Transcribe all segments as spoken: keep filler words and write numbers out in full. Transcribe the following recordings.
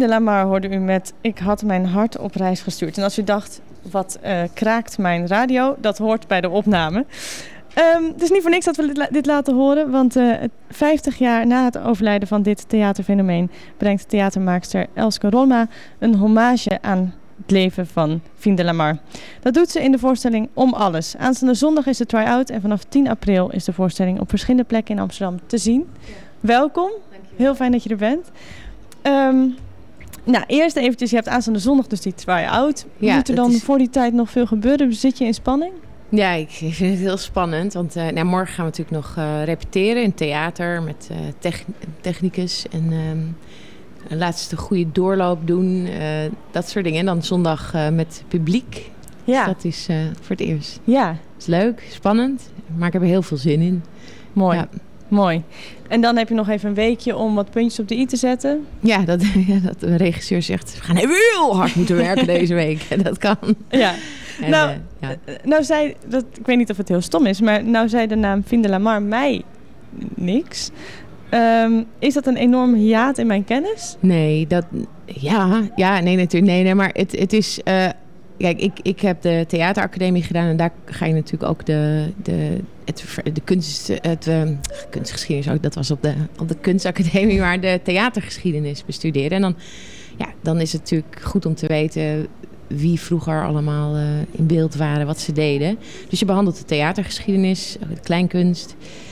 Fien Lamar hoorde u met Ik had mijn hart op reis gestuurd. En als u dacht, wat uh, kraakt mijn radio, dat hoort bij de opname. Um, het is niet voor niks dat we dit, dit laten horen, want uh, vijftig jaar na het overlijden van dit theaterfenomeen brengt theatermaakster Elske Rolma een hommage aan het leven van Fien de Lamar. Dat doet ze in de voorstelling Om Alles. Aanstaande zondag is de try-out en vanaf tien april is de voorstelling op verschillende plekken in Amsterdam te zien. Ja. Welkom, heel fijn dat je er bent. Um, nou, eerst eventjes, je hebt aanstaande zondag dus die try-out. Ja, moet er dan is... voor die tijd nog veel gebeuren? Zit je in spanning? Ja, ik vind het heel spannend. Want uh, nou, morgen gaan we natuurlijk nog uh, repeteren in theater met uh, tech- technicus. En um, een laatste goede doorloop doen. Uh, dat soort dingen. En dan zondag uh, met publiek. Ja. Dus dat is uh, voor het eerst. Ja. Het is leuk, spannend. Maar ik heb er heel veel zin in. Mooi. Ja. Mooi. En dan heb je nog even een weekje om wat puntjes op de i te zetten. Ja, dat, ja, dat de regisseur zegt, we gaan heel hard moeten werken deze week. En dat kan. Ja. En, nou, uh, ja. nou zei, dat, ik weet niet of het heel stom is, maar nou zei de naam Fien de Lamar mij niks. Um, is dat een enorm hiaat in mijn kennis? Nee, dat, ja, ja, nee, natuurlijk, nee, nee, maar het, het is, uh, kijk, ik, ik heb de theateracademie gedaan en daar ga je natuurlijk ook de, de, het, de kunst, het, uh, kunstgeschiedenis ook, dat was op de, op de kunstacademie, maar de theatergeschiedenis bestuderen. En dan, ja, dan is het natuurlijk goed om te weten wie vroeger allemaal uh, in beeld waren, wat ze deden. Dus je behandelt de theatergeschiedenis, de kleinkunst.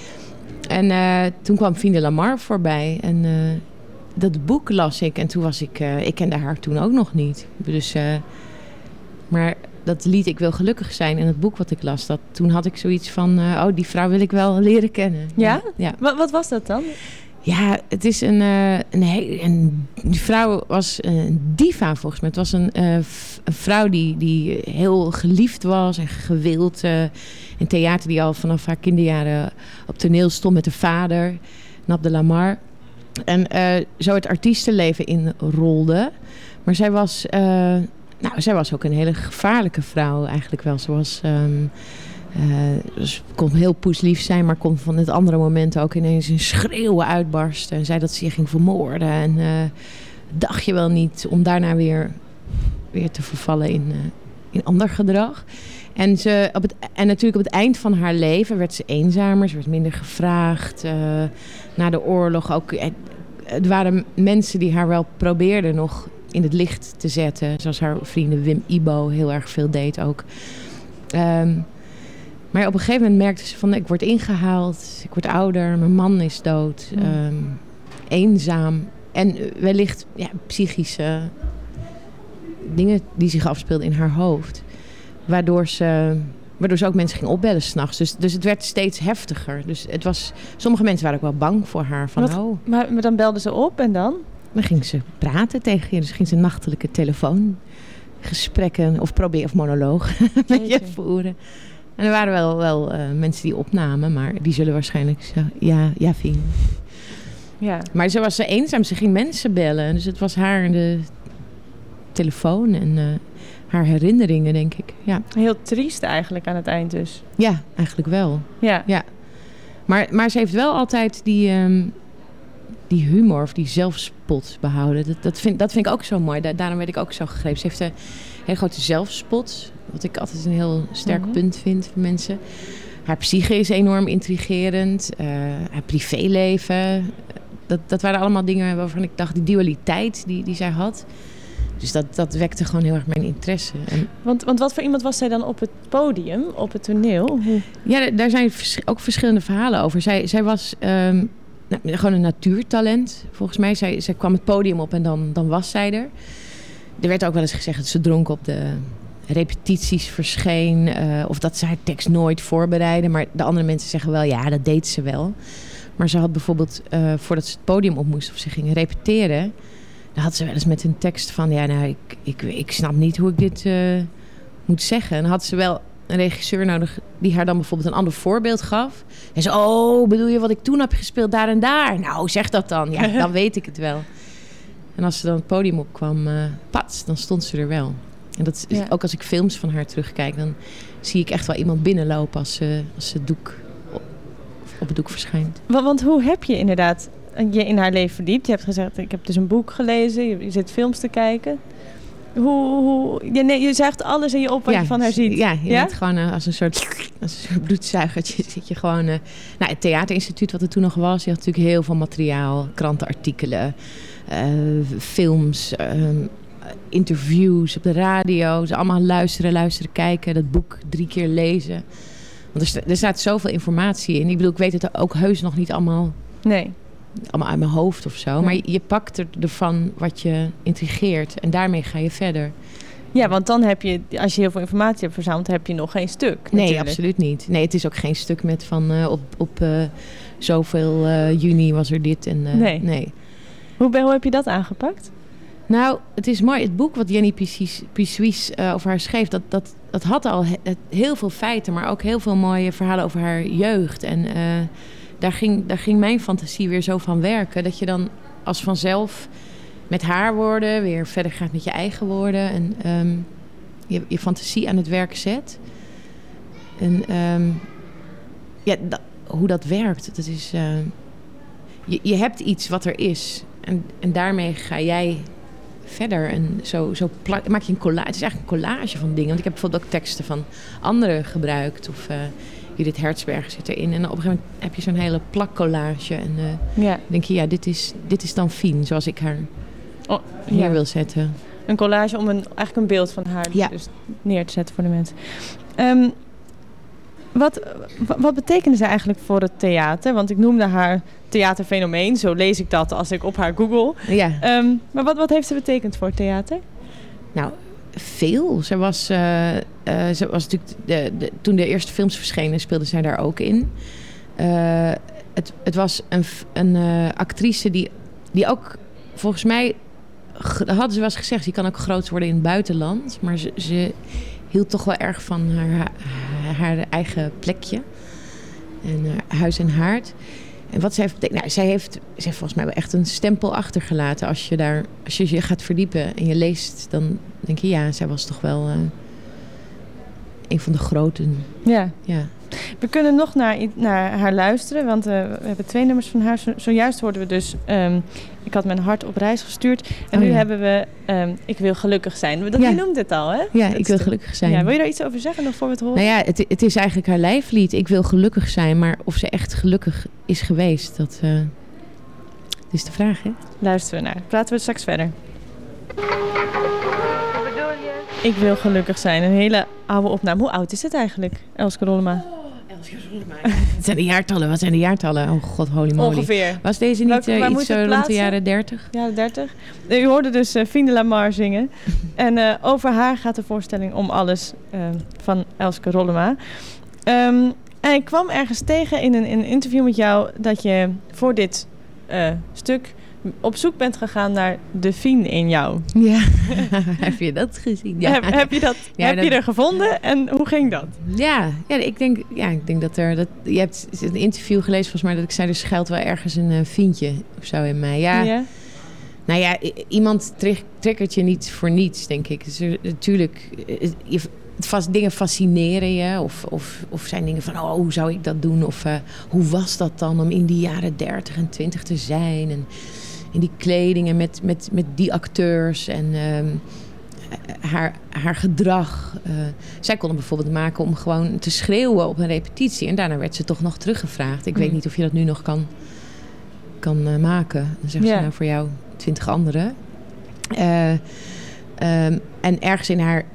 En uh, toen kwam Fien de Lamar voorbij. En uh, dat boek las ik. En toen was ik... Uh, ik kende haar toen ook nog niet. Dus, uh, maar dat lied Ik wil gelukkig zijn. En het boek wat ik las, dat, toen had ik zoiets van... Uh, oh, die vrouw wil ik wel leren kennen. Ja? Ja. Wat, wat was dat dan? Ja, het is een... Uh, een, een, een die vrouw was een diva volgens mij. Het was een, uh, een vrouw die, die heel geliefd was en gewild... Uh, in theater die al vanaf haar kinderjaren op toneel stond met haar vader, Nap de Lamar. En uh, zo het artiestenleven inrolde. Maar zij was, uh, nou, zij was ook een hele gevaarlijke vrouw eigenlijk wel. Ze was, um, uh, ze kon heel poeslief zijn, maar kon van het andere moment ook ineens een schreeuwen uitbarsten. En zei dat ze je ging vermoorden. En uh, dacht je wel niet om daarna weer, weer te vervallen in, uh, in ander gedrag. En, ze, op het, en natuurlijk op het eind van haar leven werd ze eenzamer. Ze werd minder gevraagd. Uh, na de oorlog ook. Het waren mensen die haar wel probeerden nog in het licht te zetten. Zoals haar vrienden Wim Ibo heel erg veel deed ook. Um, maar op een gegeven moment merkte ze van... ik word ingehaald, ik word ouder, mijn man is dood. Um, eenzaam. En wellicht ja, psychische dingen die zich afspeelden in haar hoofd. Waardoor ze, waardoor ze ook mensen ging opbellen 's nachts. Dus, dus het werd steeds heftiger. Dus het was, sommige mensen waren ook wel bang voor haar. Van, Wat, oh. maar, maar dan belden ze op en dan? Dan ging ze praten tegen je. Dus ging ze nachtelijke telefoongesprekken of probeer of monoloog met je voeren. En er waren wel, wel uh, mensen die opnamen. Maar die zullen waarschijnlijk zeggen, ja, ja, Fien. Ja. Maar ze was eenzaam. Ze ging mensen bellen. Dus het was haar de telefoon en... Uh, haar herinneringen, denk ik. Ja. Heel triest eigenlijk aan het eind dus. Ja, eigenlijk wel. Ja. ja. Maar, maar ze heeft wel altijd die, um, die humor of die zelfspot behouden. Dat, dat, vind, dat vind ik ook zo mooi. Da- daarom werd ik ook zo gegrepen. Ze heeft een hele grote zelfspot. Wat ik altijd een heel sterk mm-hmm. punt vind voor mensen. Haar psyche is enorm intrigerend. Uh, haar privéleven. Dat, dat waren allemaal dingen waarvan ik dacht... die dualiteit die, die zij had... Dus dat, dat wekte gewoon heel erg mijn interesse. En want, want wat voor iemand was zij dan op het podium, op het toneel? Hoe? Ja, daar zijn vers- ook verschillende verhalen over. Zij, zij was um, nou, gewoon een natuurtalent, volgens mij. Zij, zij kwam het podium op en dan, dan was zij er. Er werd ook wel eens gezegd dat ze dronk op de repetities verscheen. Uh, of dat ze haar tekst nooit voorbereidde. Maar de andere mensen zeggen wel, ja, dat deed ze wel. Maar ze had bijvoorbeeld, uh, voordat ze het podium op moest of ze ging repeteren... Dan had ze wel eens met een tekst van... ja, nou, ik, ik, ik snap niet hoe ik dit uh, moet zeggen. En dan had ze wel een regisseur nodig... die haar dan bijvoorbeeld een ander voorbeeld gaf. En ze, oh, bedoel je wat ik toen heb gespeeld daar en daar? Nou, zeg dat dan. Ja, dan weet ik het wel. En als ze dan het podium opkwam, uh, pats, dan stond ze er wel. En dat is, ja. Ook als ik films van haar terugkijk... dan zie ik echt wel iemand binnenlopen als ze, als ze doek op, op het doek verschijnt. Want, want hoe heb je inderdaad... je in haar leven verdiept. Je hebt gezegd, ik heb dus een boek gelezen. Je, je zit films te kijken. Hoe, hoe je, nee, je zuigt alles in je op wat ja, je van haar ziet. Ja, je ja? bent gewoon uh, als een soort, als een soort bloedzuigertje zit je gewoon... Uh, nou, het theaterinstituut wat er toen nog was, je had natuurlijk heel veel materiaal. Krantenartikelen, uh, films, uh, interviews op de radio. Dus allemaal luisteren, luisteren, kijken. Dat boek drie keer lezen. Want er, sta, er staat zoveel informatie in. Ik bedoel, ik weet het ook heus nog niet allemaal... Nee. Allemaal uit mijn hoofd of zo. Nee. Maar je, je pakt er, ervan wat je intrigeert. En daarmee ga je verder. Ja, want dan heb je, als je heel veel informatie hebt verzameld, heb je nog geen stuk. Nee, natuurlijk. absoluut niet. Nee, het is ook geen stuk met van uh, op, op uh, zoveel uh, juni was er dit. En, uh, nee. nee. Hoe, hoe heb je dat aangepakt? Nou, het is mooi. Het boek wat Jenny Pissuis uh, over haar schreef, dat, dat, dat had al he, heel veel feiten, maar ook heel veel mooie verhalen over haar jeugd. En uh, daar, ging, daar ging mijn fantasie weer zo van werken, dat je dan als vanzelf met haar woorden weer verder gaat met je eigen woorden en um, je, je fantasie aan het werk zet. En um, ja, dat, hoe dat werkt, dat is... Uh, je, je hebt iets wat er is en, en daarmee ga jij verder en zo, zo plak, maak je een collage. Het is eigenlijk een collage van dingen. Want ik heb bijvoorbeeld ook teksten van anderen gebruikt. Of uh, Judith Hertzberger zit erin. En op een gegeven moment heb je zo'n hele plakcollage. En uh, ja. denk je, ja, dit is, dit is dan Fien, zoals ik haar oh, neer ja. wil zetten. Een collage om een, eigenlijk een beeld van haar ja. dus neer te zetten voor de mensen. Um, wat, wat betekende ze eigenlijk voor het theater? Want ik noemde haar theaterfenomeen. Zo lees ik dat als ik op haar google. Ja. Um, maar wat, wat heeft ze betekend voor het theater? Nou, veel. Ze was, uh, uh, ze was natuurlijk de, de, toen de eerste films verschenen, speelde zij daar ook in. Uh, het, het was een, een uh, actrice die, die ook, volgens mij, hadden ze wel eens gezegd, die kan ook groot worden in het buitenland. Maar ze, ze hield toch wel erg van haar, haar eigen plekje. En uh, huis en haard. En wat zij heeft betekend, nou, zij heeft, zij heeft volgens mij wel echt een stempel achtergelaten. Als je daar, als je je gaat verdiepen en je leest, dan denk je, ja, zij was toch wel uh, een van de groten. Ja. ja. We kunnen nog naar, naar haar luisteren, want uh, we hebben twee nummers van haar. Zo, zojuist hoorden we dus, um, ik had mijn hart op reis gestuurd. En oh, nu ja. hebben we, um, ik wil gelukkig zijn. Dat, ja. Je noemt het al, hè? Ja, dat ik wil gelukkig zijn. Ja, wil je daar iets over zeggen nog voor we het horen? Nou ja, het, het is eigenlijk haar lijflied. Ik wil gelukkig zijn, maar of ze echt gelukkig is geweest, dat, uh, dat is de vraag, hè? Luisteren we naar. Praten we straks verder. Ik wil gelukkig zijn. Een hele oude opname. Hoe oud is het eigenlijk, Elske Rollema? Oh, Elske Rollema. Wat zijn de jaartallen? Wat zijn de jaartallen? Oh god, holy moly. Ongeveer. Was deze niet uh, iets uh, rond de jaren dertig? Jaren dertig. U hoorde dus uh, Fien de Lamar zingen. En uh, over haar gaat de voorstelling Om Alles uh, van Elske Rollema. Um, en ik kwam ergens tegen in een, in een interview met jou dat je voor dit uh, stuk op zoek bent gegaan naar de Fien in jou. Ja, heb je dat gezien? Ja. Heb, heb je dat? Ja, heb dat... je er gevonden en hoe ging dat? Ja, ja, ik denk, ja, ik denk dat er, dat je hebt een interview gelezen volgens mij dat ik zei er schuilt wel ergens een uh, Fientje of zo in mij. Ja. ja. Nou ja, iemand triggert je niet voor niets, denk ik. Dus er, natuurlijk, je, vast, dingen fascineren je of, of, of zijn dingen van, oh, hoe zou ik dat doen? Of uh, hoe was dat dan om in die jaren dertig en twintig te zijn? En in die kledingen met, met, met die acteurs en um, haar, haar gedrag. Uh, zij kon het bijvoorbeeld maken om gewoon te schreeuwen op een repetitie. En daarna werd ze toch nog teruggevraagd. Ik mm. weet niet of je dat nu nog kan, kan uh, maken. Dan zegt ja. ze nou voor jou twintig anderen. Uh, um, en ergens in haar...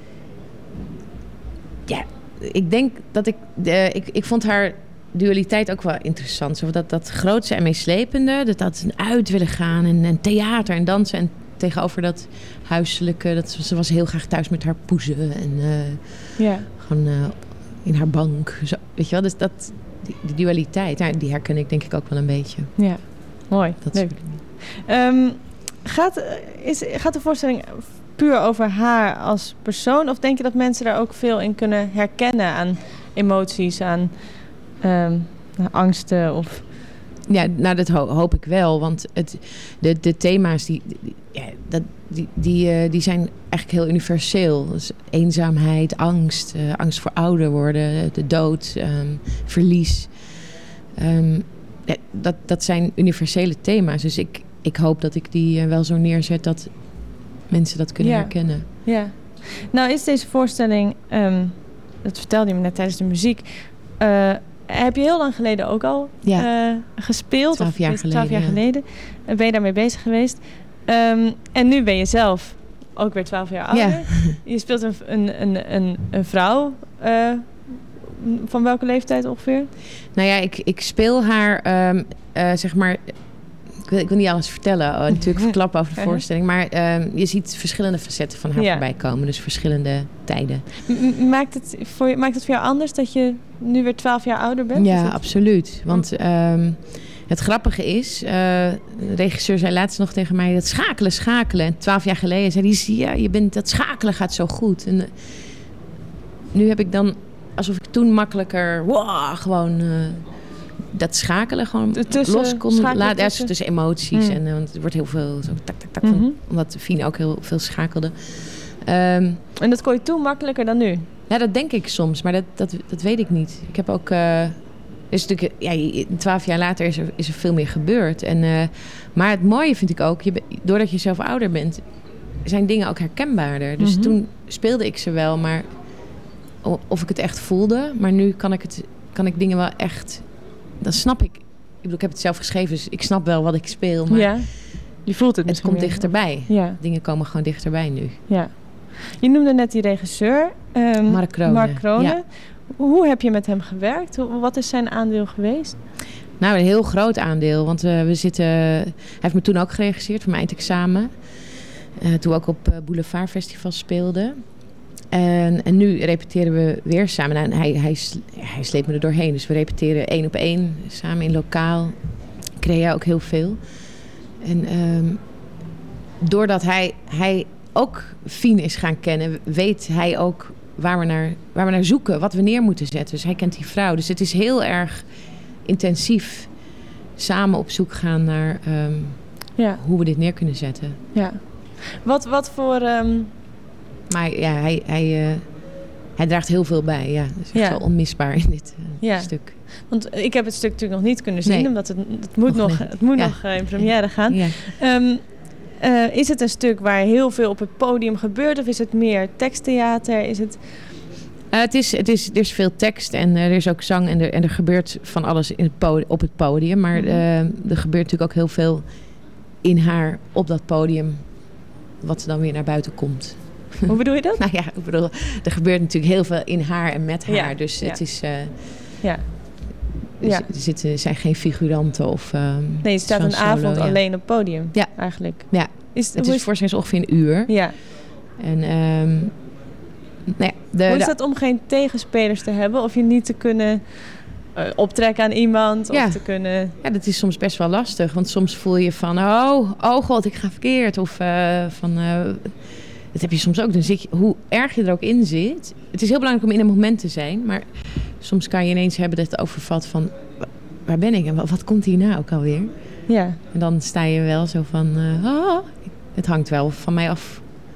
Ja, ik denk dat ik... Uh, ik, ik vond haar... dualiteit ook wel interessant. Zo dat, dat grootste en meeslepende, dat dat uit willen gaan en, en theater en dansen en tegenover dat huiselijke, dat ze was heel graag thuis met haar poezen en uh, ja. gewoon uh, in haar bank. Zo, weet je wel, dus dat die, die dualiteit, ja, die herken ik denk ik ook wel een beetje. Ja, mooi. Dat leuk. Um, gaat, is, gaat de voorstelling puur over haar als persoon, of denk je dat mensen daar ook veel in kunnen herkennen aan emoties, aan Um, angsten of... Ja, nou dat ho- hoop ik wel. Want het, de, de thema's die, die, ja, dat, die, die, uh, die zijn eigenlijk heel universeel. Dus eenzaamheid, angst, uh, angst voor ouder worden, de dood, um, verlies. Um, ja, dat, dat zijn universele thema's. Dus ik, ik hoop dat ik die uh, wel zo neerzet dat mensen dat kunnen ja. herkennen. Ja. Nou is deze voorstelling, um, dat vertelde je me net tijdens de muziek... Uh, heb je heel lang geleden ook al ja. uh, gespeeld? Twaalf jaar geleden. Twaalf jaar ja. geleden. Uh, ben je daarmee bezig geweest? Um, en nu ben je zelf ook weer twaalf jaar ouder. Ja. Je speelt een, een, een, een, een vrouw. Uh, van welke leeftijd ongeveer? Nou ja, ik, ik speel haar, um, uh, zeg maar... Ik wil, ik wil niet alles vertellen, uh, natuurlijk verklappen over de voorstelling. Maar um, je ziet verschillende facetten van haar ja. voorbij komen. Dus verschillende tijden. M- maakt, het voor, maakt het voor jou anders dat je nu weer twaalf jaar ouder bent? Ja, absoluut. Want um, het grappige is... Uh, de regisseur zei laatst nog tegen mij... dat schakelen, schakelen. En twaalf jaar geleden zei hij... Ja, je bent, dat schakelen gaat zo goed. En uh, nu heb ik dan... alsof ik toen makkelijker... Wow, gewoon... Uh, dat schakelen gewoon tussen, los kon laten. Ja, tussen. tussen emoties. Mm. En uh, want er wordt heel veel zo tak, tak, tak. Mm-hmm. Van, omdat Fien ook heel veel schakelde. Um, en dat kon je toen makkelijker dan nu? Ja, dat denk ik soms. Maar dat, dat, dat weet ik niet. Ik heb ook... Uh, is natuurlijk, ja, twaalf jaar later is er, is er veel meer gebeurd. En, uh, maar het mooie vind ik ook... Je, doordat je zelf ouder bent... zijn dingen ook herkenbaarder. Dus mm-hmm. toen speelde ik ze wel. Maar of ik het echt voelde. Maar nu kan ik, het, kan ik dingen wel echt... Dan snap ik... Ik bedoel, ik heb het zelf geschreven, dus ik snap wel wat ik speel. Maar ja, je voelt het Het komt meer. dichterbij. Ja. Dingen komen gewoon dichterbij nu. Ja. Je noemde net die regisseur. Um, Mark Kronen. Mark Kronen. Ja. Hoe heb je met hem gewerkt? Wat is zijn aandeel geweest? Nou, een heel groot aandeel. Want uh, we zitten... Hij heeft me toen ook geregisseerd voor mijn eindexamen. Uh, toen we ook op uh, Boulevard Festival speelden. En, en nu repeteren we weer samen. Nou, hij, hij, hij sleept me er doorheen. Dus we repeteren één op één samen in lokaal. Crea ook heel veel. En um, doordat hij, hij ook Fien is gaan kennen... weet hij ook waar we, naar, waar we naar zoeken. Wat we neer moeten zetten. Dus hij kent die vrouw. Dus het is heel erg intensief samen op zoek gaan naar um, ja. hoe we dit neer kunnen zetten. Ja. Wat, wat voor... Um... Maar ja, hij, hij, uh, hij draagt heel veel bij. Ja, dat is echt ja. wel onmisbaar in dit uh, ja. stuk. Want ik heb het stuk natuurlijk nog niet kunnen zien, nee. omdat het, het moet nog, nog, het moet ja. nog uh, in première gaan. Ja. Um, uh, is het een stuk waar heel veel op het podium gebeurt, of is het meer teksttheater? Is het... Uh, het is, het is, er is veel tekst en uh, er is ook zang en er, en er gebeurt van alles in het podium, op het podium. Maar mm-hmm. uh, er gebeurt natuurlijk ook heel veel in haar op dat podium, wat dan weer naar buiten komt. Hoe bedoel je dat? Nou ja, ik bedoel, er gebeurt natuurlijk heel veel in haar en met haar. Ja, dus het ja. is... Uh, ja. Dus ja. er zitten, zijn geen figuranten of... Um, nee, je staat een solo, avond ja. alleen op het podium. Ja. Eigenlijk. Ja. Is, het is voorstelling ongeveer een uur. Ja. En... Um, nou ja, de, hoe is de, dat om geen tegenspelers te hebben? Of je niet te kunnen uh, optrekken aan iemand? Ja. Of te kunnen... ja, dat is soms best wel lastig. Want soms voel je van... Oh, oh god, ik ga verkeerd. Of uh, van... Uh, dat heb je soms ook. Dan zit je, hoe erg je er ook in zit. Het is heel belangrijk om in een moment te zijn. Maar soms kan je ineens hebben dat het overvalt van... Waar ben ik en wat, wat komt hierna ook alweer? Ja. En dan sta je wel zo van... Uh, oh, het hangt wel van mij af.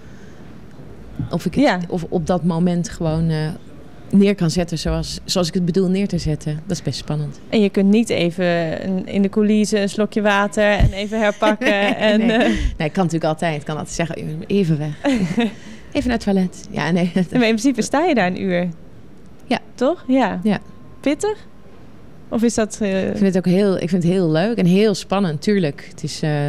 Of ik het ja. of op dat moment gewoon uh, neer kan zetten zoals, zoals ik het bedoel neer te zetten. Dat is best spannend. En je kunt niet even in de coulissen een slokje water en even herpakken. en, nee. Uh... nee, ik kan natuurlijk altijd. Ik kan altijd zeggen, even weg. Even naar het toilet. Ja, nee. Maar in principe sta je daar een uur. Ja. Toch? Ja. ja. Pittig? Of is dat... Uh... Ik vind het ook heel, ik vind het heel leuk en heel spannend, tuurlijk. Het is uh,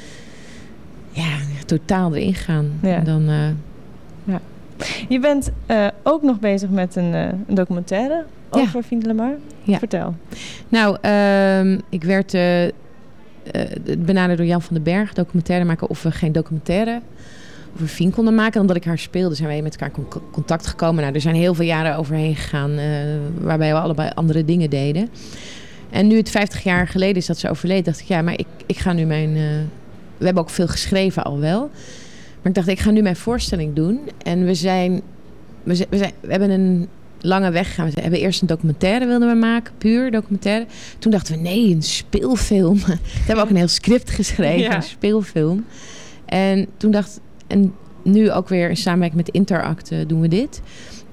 ja, totaal erin gaan. Ja. En dan... Uh, Ja. Je bent uh, ook nog bezig met een, uh, een documentaire over ja. Fien de Lamar. Ja. Vertel. Nou, uh, ik werd uh, uh, benaderd door Jan van den Berg, documentairemaker, of we geen documentaire over Fien konden maken. Omdat ik haar speelde, zijn wij met elkaar in contact gekomen. Nou, er zijn heel veel jaren overheen gegaan, uh, waarbij we allebei andere dingen deden. En nu het vijftig jaar geleden is dat ze overleed, dacht ik, ja, maar ik, ik ga nu mijn... Uh, we hebben ook veel geschreven al wel. Maar ik dacht, ik ga nu mijn voorstelling doen. En we zijn... We, zijn, we, zijn, we hebben een lange weg gegaan. We hebben eerst een documentaire wilden we maken. Puur documentaire. Toen dachten we, nee, een speelfilm. Toen hebben we ook een heel script geschreven. Ja. Een speelfilm. En toen dacht... En nu ook weer in samenwerking met Interact doen we dit.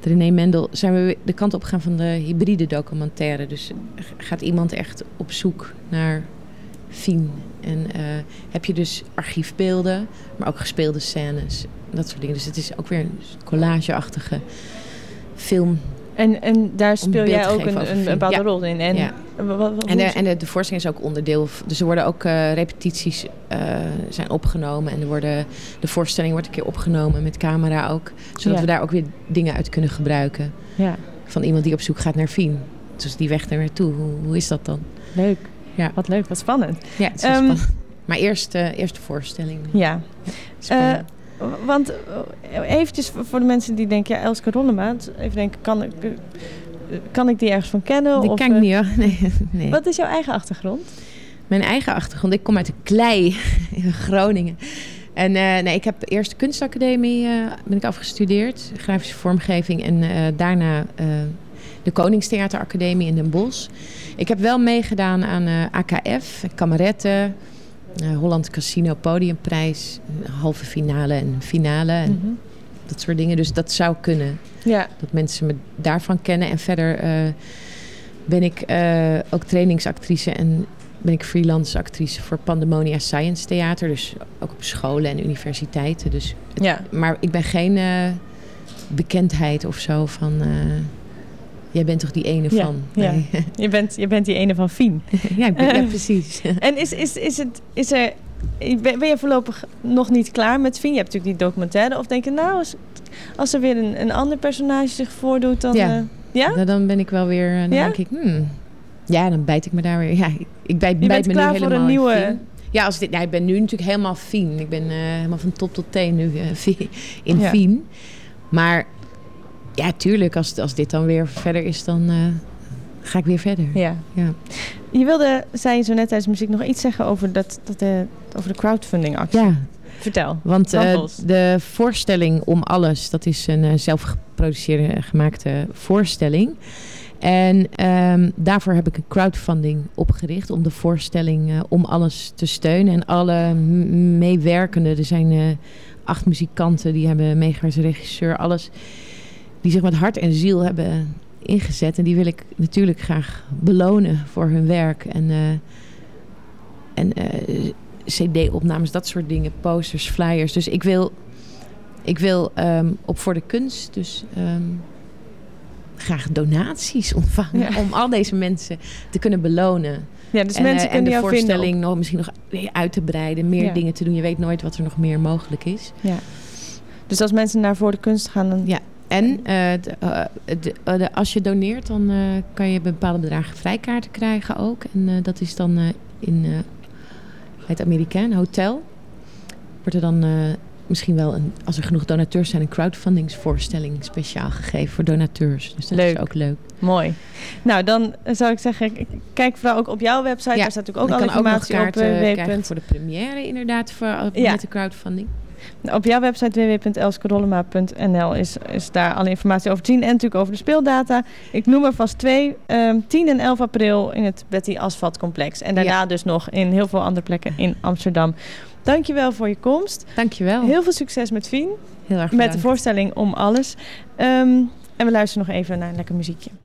René Mendel zijn we de kant op gegaan van de hybride documentaire. Dus gaat iemand echt op zoek naar Fien. En uh, heb je dus archiefbeelden, maar ook gespeelde scènes. Dat soort dingen. Dus het is ook weer een collageachtige film. En, en daar speel jij ook een, een bepaalde ja. rol in. En, ja. wat, wat, en, de, en de, de voorstelling is ook onderdeel. Dus er worden ook uh, repetities uh, zijn opgenomen. En er worden, de voorstelling wordt een keer opgenomen met camera ook. Zodat ja. we daar ook weer dingen uit kunnen gebruiken. Ja. Van iemand die op zoek gaat naar Fien. Dus die weg er naartoe. Hoe, hoe is dat dan? Leuk. Ja. Wat leuk, wat spannend. Ja, het is um, spannend. Maar eerst, uh, eerst de voorstelling. Ja. ja uh, want uh, eventjes voor de mensen die denken... Ja, Elske Rollema, even denken, kan ik... Uh, Kan ik die ergens van kennen? Die of, ken ik niet hoor. Nee, nee. Wat is jouw eigen achtergrond? Mijn eigen achtergrond? Ik kom uit de klei in Groningen. En uh, nee, ik heb eerst de kunstacademie uh, ben ik afgestudeerd. Grafische vormgeving. En uh, daarna uh, de Koningstheateracademie in Den Bosch. Ik heb wel meegedaan aan uh, A K F, kameretten. Uh, Holland Casino Podiumprijs. Halve finale en finale. En mm-hmm. dat soort dingen. Dus dat zou kunnen. Ja. Dat mensen me daarvan kennen. En verder uh, ben ik uh, ook trainingsactrice en ben ik freelance actrice voor Pandemonia Science Theater. Dus ook op scholen en universiteiten. Dus het, ja. Maar ik ben geen uh, bekendheid of zo van... Uh, jij bent toch die ene ja. van? Ja. Nee. Je, bent, je bent die ene van Fien. ja, ik ben, uh, ja, precies. En is, is, is, het, is er... Ben je voorlopig nog niet klaar met Fien? Je hebt natuurlijk die documentaire. Of denk je, nou, als, als er weer een, een ander personage zich voordoet, dan... Ja, uh, ja? Nou, dan ben ik wel weer... Dan ja? denk ik, hmm, ja, dan bijt ik me daar weer... Ja, ik, ik bijt, je bijt bent me klaar nu voor helemaal een nieuwe... Fien. Ja, als dit, ja, ik ben nu natuurlijk helemaal Fien. Ik ben uh, helemaal van top tot teen nu uh, in ja. Fien. Maar ja, tuurlijk, als, als dit dan weer verder is, dan... Uh, ga ik weer verder. Ja. ja. Je wilde, zei je zo net tijdens de muziek, nog iets zeggen over, dat, dat de, over de crowdfunding actie. Ja. Vertel. Want uh, de voorstelling Om Alles, dat is een uh, zelfgeproduceerde, gemaakte voorstelling. En um, daarvoor heb ik een crowdfunding opgericht om de voorstelling uh, Om Alles te steunen. En alle m- meewerkenden, er zijn uh, acht muzikanten die hebben meegewerkt, regisseur, alles. Die zich met hart en ziel hebben ingezet. En die wil ik natuurlijk graag belonen voor hun werk. En, uh, en uh, C D-opnames, dat soort dingen, posters, flyers. Dus ik wil, ik wil um, op Voor de Kunst dus um, graag donaties ontvangen. Ja. Om al deze mensen te kunnen belonen. Ja, dus en, mensen uh, kunnen en de voorstelling vinden. nog, misschien nog uit te breiden. Meer ja. dingen te doen. Je weet nooit wat er nog meer mogelijk is. Ja. Dus als mensen naar Voor de Kunst gaan... Dan... Ja. En uh, de, uh, de, uh, de, als je doneert, dan uh, kan je bepaalde bedragen vrijkaarten krijgen ook. En uh, dat is dan uh, in uh, het Amerikaan Hotel. Wordt er dan uh, misschien wel, een, als er genoeg donateurs zijn, een crowdfundingsvoorstelling speciaal gegeven voor donateurs. Dus dat leuk. Is ook leuk. Mooi. Nou, dan zou ik zeggen, kijk vooral ook op jouw website. Ja, daar staat natuurlijk ook al informatie ook op. Uh, krijgen voor de première inderdaad, voor, ja. met de crowdfunding. Op jouw website w w w punt elske rollema punt n l is, is daar alle informatie over te zien. En natuurlijk over de speeldata. Ik noem er vast twee. Um, tien en elf april in het Betty Asphalt Complex. En daarna ja. dus nog in heel veel andere plekken in Amsterdam. Dankjewel voor je komst. Dankjewel. Heel veel succes met Fien. Heel erg bedankt. Met de voorstelling Om Alles. Um, en we luisteren nog even naar een lekker muziekje.